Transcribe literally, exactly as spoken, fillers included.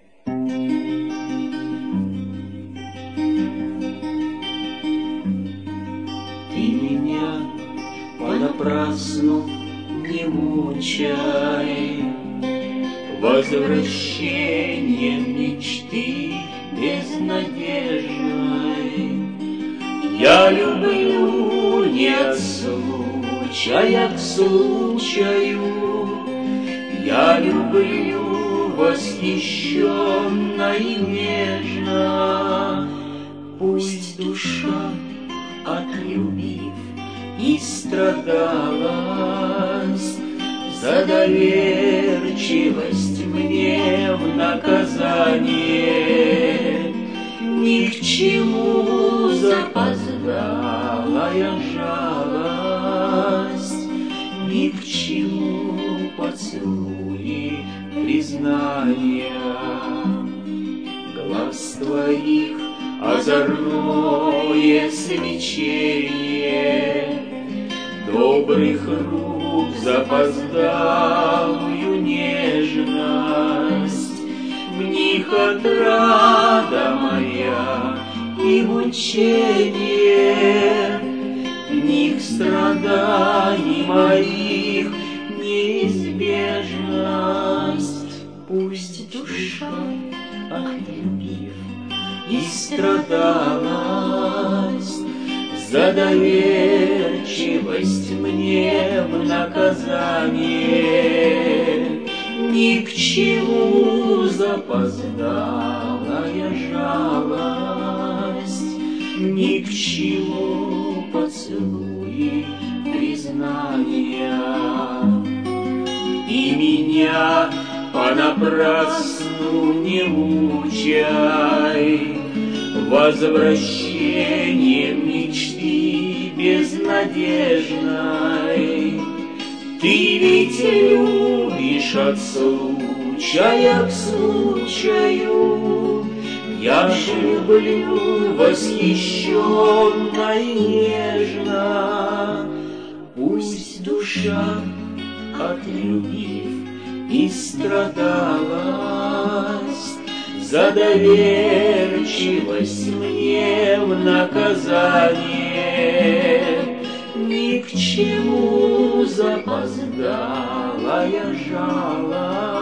Меня понапрасну не мучай возвращением мечты безнадежной. Я люблю не от случая к случаю, я люблю восхищенно и нежно. Пусть душа, отлюбив, и страдалась за доверчивость мне в наказание. Ни к чему запоздалая жалость, ни к чему поцелуи признания. Глаз твоих озорное свечение, добрых рук запоздалую нежность. В них отрада моя и мучение, в них страданий моих неизбежность. Пусть душа, отлюбив, и страдалась за доверчивость мне в наказание. Ни к чему запоздалая жалость, ни к чему поцелуи признания. И меня понапрасну не мучай возвращением мечты безнадежной. Ты ведь любишь от случая к случаю, я ж люблю восхищенно и нежно. Пусть душа, отлюбив, и страдалась за доверчивость мне в наказание. Ни к чему запоздалая жалость,